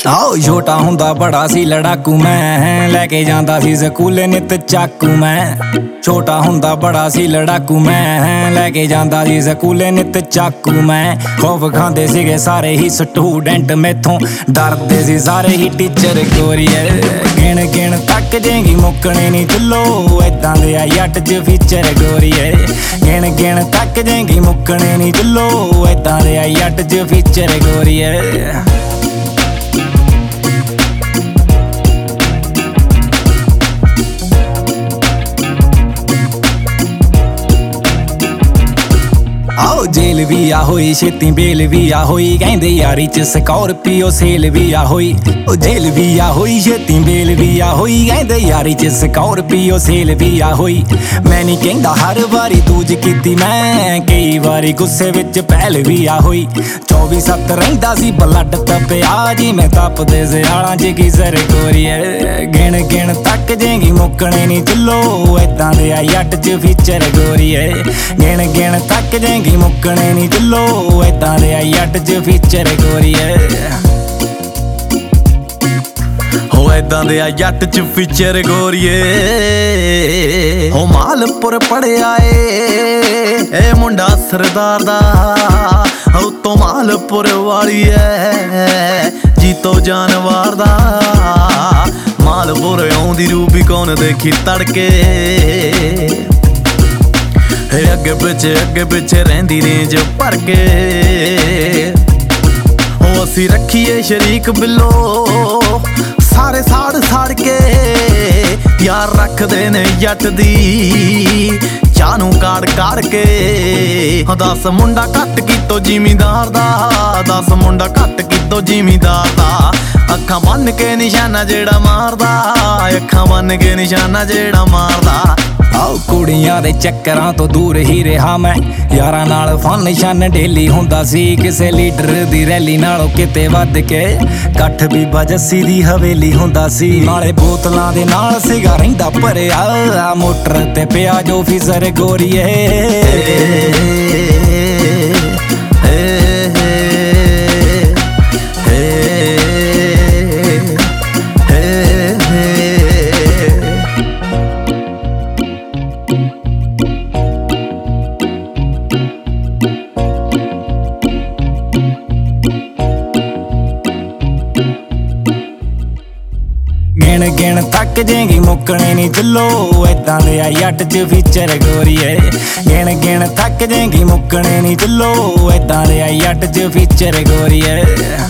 ਆਓ ਛੋਟਾ ਹੁੰਦਾ ਬੜਾ ਸੀ ਲੜਾਕੂ ਮੈਂ, ਲੈ ਕੇ ਜਾਂਦਾ ਸੀ ਸਕੂਲੇ ਨਿੱਤ ਚਾਕੂ ਮੈਂ। ਛੋਟਾ ਹੁੰਦਾ ਬੜਾ ਸੀ ਲੜਾਕੂ ਮੈਂ, ਲੈ ਕੇ ਜਾਂਦਾ ਸੀ ਸਕੂਲੇ ਨਿੱਤ ਚਾਕੂ ਮੈਂ। ਖੌਫ ਖਾਂਦੇ ਸੀਗੇ ਸਾਰੇ ਹੀ ਸਟੂਡੈਂਟ ਮੈਥੋਂ, ਡਰਦੇ ਸੀ ਸਾਰੇ ਹੀ ਟੀਚਰ ਗੋਰੀਏ। ਗਿਣ ਗਿਣ ਤੱਕ ਜੇਗੀ ਮੁੱਕਣੇ ਨਹੀਂ ਚੁੱਲੋ, ਏਦਾਂ ਦੇ ਆ ਜੱਟ 'ਚ ਫੀਚਰ ਗੋਰੀਏ। ਗਿਣ ਗਿਣ ਤੱਕ ਜੇਗੀ ਮੁੱਕਣੇ ਨਹੀਂ ਚੁੱਲੋ, ਏਦਾਂ ਦੇ ਆ ਜੱਟ 'ਚ ਫੀਚਰ ਗੋਰੀਏ। ਆਓ ਜੇਲ ਵੀ ਆ ਹੋਈ ਛੇਤੀ ਬੇਲ ਵੀ ਆ ਹੋਈ, ਕਹਿੰਦੇ ਯਾਰੀ 'ਚ ਸਕਾਰਪੀਓ ਸੇਲ ਵੀ ਆ ਹੋਈ। ਉਹ ਜੇਲ ਵੀ ਆ ਹੋਈ ਛੇਤੀ ਬੇਲ ਵੀ ਆ ਹੋਈ, ਕਹਿੰਦੇ ਯਾਰੀ 'ਚ ਸਕਾਰਪੀਓ ਸੇਲ ਵੀ ਆ ਹੋਈ। ਮੈਂ ਨਹੀਂ ਕਹਿੰਦਾ ਹਰ ਵਾਰੀ ਦੂਜ ਕੀਤੀ ਮੈਂ, ਕਈ ਵਾਰੀ ਗੁੱਸੇ ਵਿੱਚ ਪਹਿਲ ਵੀ ਆ ਹੋਈ। 24/7 ਰਹਿੰਦਾ ਸੀ ਬਲੱਡ ਤਪਿਆ ਜੀ, ਮੈਂ ਤਪਦੇ ਸਿਆਲਾਂ 'ਚ ਕੀ ਸਰ ਗੋਰੀਏ। ਗਿਣ ਗਿਣ ਤੱਕ ਜੇਗੀ ਮੁੱਕਣੇ ਨਹੀਂ ਚੁੱਲੋ, ਏਦਾਂ ਦੇ ਆ ਜੱਟ 'ਚ ਫੀਚਰ ਗੋਰੀਏ। ਗਿਣ ਗਿਣ ਤੱਕ ਜੇਗੀ ਮੁੱਕਣੇ ਨਹੀਂ ਚੁੱਲੋ, ਏਦਾਂ ਦੇ ਆ ਜੱਟ 'ਚ ਫੀਚਰ ਗੋਰੀਏ। ਹੋ ਏਦਾਂ ਦੇ ਆ ਜੱਟ 'ਚ ਫੀਚਰ ਗੋਰੀਏ। ਹੋ ਮਾਲਪੁਰ ਪੜਿਆ ਏ ਮੁੰਡਾ ਸਰਦਾਰ ਦਾ, ਉਤੋਂ ਮਾਲਪੁਰ ਵਾਲੀ ਐ ਜੀਤੋ ਜਾਨਵਾਰ ਦਾ। ਮਾਲਪੁਰ ਆਉਂਦੀ ਰੂਬੀ ਕੌਣ ਦੇਖੀ ਤੜਕੇ, ਅੱਗੇ ਪਿੱਛੇ ਰਹਿੰਦੀ ਰੇਂਜ ਭਰ ਕੇ। ਉਹ ਅਸੀਂ ਰੱਖੀਏ ਸ਼ਰੀਕ ਬਿੱਲੋ, ਸਾਰੇ ਸਾੜ ਕੇ ਯਾਰ ਰੱਖਦੇ ਨੇ ਜੱਟ ਦੀ ਚਾਹ ਨੂੰ ਕਾੜ ਕੇ। 10 ਮੁੰਡਾ ਘੱਟ ਕੀਤੋ ਜ਼ਿਮੀਂਦਾਰ ਦਾ, 10 ਮੁੰਡਾ ਘੱਟ ਕੀਤੋ ਜ਼ਿਮੀਂਦਾਰ ਦਾ। ਅੱਖਾਂ ਬੰਨ ਕੇ ਨਿਸ਼ਾਨਾ ਜਿਹੜਾ ਮਾਰਦਾ, ਅੱਖਾਂ ਬੰਨ ਕੇ ਨਿਸ਼ਾਨਾ ਜਿਹੜਾ ਮਾਰਦਾ। ਆਓ ਕੁੜੀਆਂ ਦੇ ਚੱਕਰਾਂ ਤੋਂ ਦੂਰ ਹੀ ਰਿਹਾ ਮੈਂ, ਯਾਰਾਂ ਨਾਲ ਫੰਕਸ਼ਨ ਡੇਲੀ ਹੁੰਦਾ ਸੀ। ਕਿਸੇ ਲੀਡਰ ਦੀ ਰੈਲੀ ਨਾਲੋਂ ਕਿਤੇ ਵੱਧ ਕੇ ਇਕੱਠ ਬੀਬਾ ਜੱਸੀ ਦੀ ਹਵੇਲੀ ਹੁੰਦਾ ਸੀ। ਨਾਲੇ ਬੋਤਲਾਂ ਦੇ ਨਾਲ ਸੀਗਾ ਰਹਿੰਦਾ ਭਰਿਆ, ਮੋਟਰ ਤੇ ਪਿਆ ਜੋ ਫਿਜ਼ਰ ਗੋਰੀਏ। ਗਿਣ ਗਿਣ ਤੱਕ ਜੇਗੀ ਮੁੱਕਣੇ ਨਹੀਂ ਚੁੱਲੋ, ਏਦਾਂ ਦੇ ਆ ਜੱਟ 'ਚ ਫੀਚਰ ਗੋਰੀਏ। ਗਿਣ ਗਿਣ ਤੱਕ ਜੇਗੀ ਮੁੱਕਣੇ ਨਹੀਂ ਚੁੱਲੋ, ਏਦਾਂ ਦੇ ਆ ਜੱਟ 'ਚ ਫੀਚਰ ਗੋਰੀਏ।